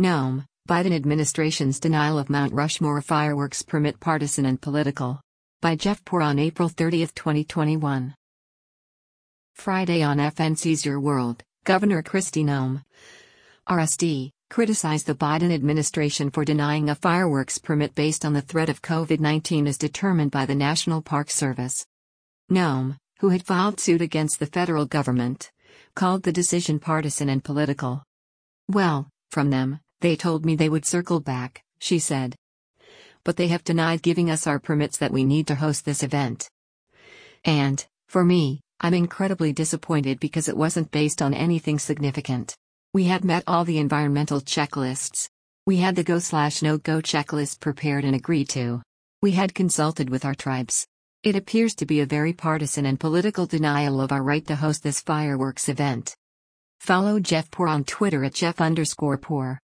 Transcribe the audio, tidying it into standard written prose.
Noam, Biden administration's denial of Mount Rushmore fireworks permit partisan and political. By Jeff Poor on April 30, 2021. Friday on FNC's Your World, Governor Kristi Noem, RSD, criticized the Biden administration for denying a fireworks permit based on the threat of COVID-19 as determined by the National Park Service. Noem, who had filed suit against the federal government, called the decision partisan and political. "Well, from them, they told me they would circle back," she said. "But they have denied giving us our permits that we need to host this event. And, for me, I'm incredibly disappointed because it wasn't based on anything significant. We had met all the environmental checklists. We had the go/no-go checklist prepared and agreed to. We had consulted with our tribes. It appears to be a very partisan and political denial of our right to host this fireworks event." Follow Jeff Poor on Twitter at Jeff_Poor.